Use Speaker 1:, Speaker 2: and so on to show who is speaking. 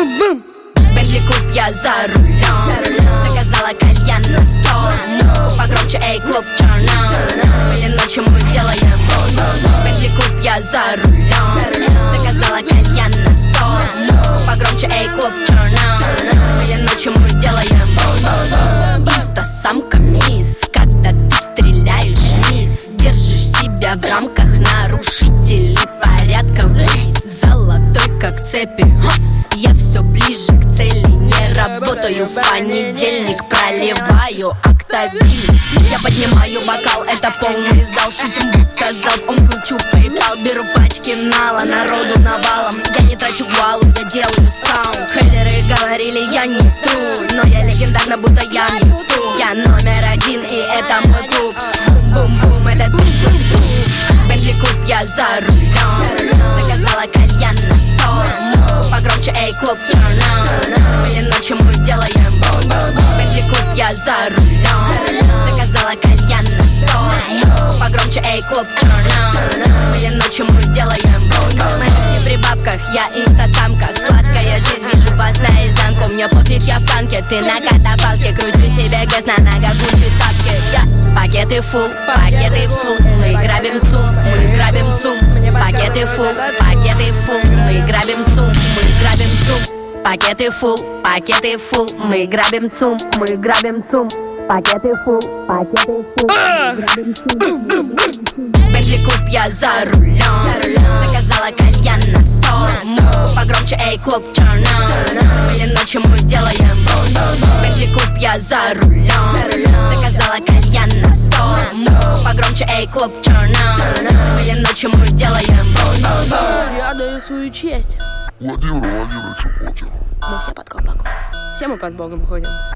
Speaker 1: Бентли куб, я за рулем. Заказала кальян на стол. Погромче, эй, клуб черным. Или ночью мы делаем Бентли куб, я за рулем. Заказала кальян на стол. Погромче, эй, клуб черным. Или ночью мы делаем инста-самка мисс. Когда ты стреляешь вниз, держишь себя в рамках нарушителей порядка вниз. Золотой как цепи, я все ближе к цели. Не работаю в понедельник, проливаю октавиз. Я поднимаю бокал, это полный зал. Шутим будто залп, он кручу PayPal. Беру пачки нала, народу навалом. Я не трачу гуалу, я делаю саунд. Хейлеры говорили, я не тру, но я легендарна, будто я не ту. Я номер один, и это мой клуб. Бум-бум, этот бит мой труп. Бентли куб, я за рулем. Заказала кальян на стол. Погромче, эй, клуб черным. Или ночью мы делаем Бентли куб, я за рулем. Заказала кальян на стол. Погромче, эй, клуб черным. Или ночью мы делаем Мы не при бабках, я инста-самка. Сладкая жизнь, вижу вас наизнанку. Мне пофиг, я в танке, ты на катафалке. Кручу себе гэс на ногах, гучи тапки. Пакеты фул, мы грабим ЦУМ, мы грабим ЦУМ. Пакеты фул, мы грабим ЦУМ, мы грабим ЦУМ. Пакеты фул, мы грабим ЦУМ, мы грабим ЦУМ. Пакеты фул, мы грабим ЦУМ. Бентли куб, я за рулем. Заказала кальян на стол. Погромче, эй, клуб черным. Или ночью мы делаем Бентли куб, я за рулем. Заказала кальян на стол. Погромче, эй, клуб черным. Или ночью мы делаем
Speaker 2: Я даю свою честь.
Speaker 3: Владимир Владимирович платил.
Speaker 2: Мы все под колпаком. Все мы под Богом ходим.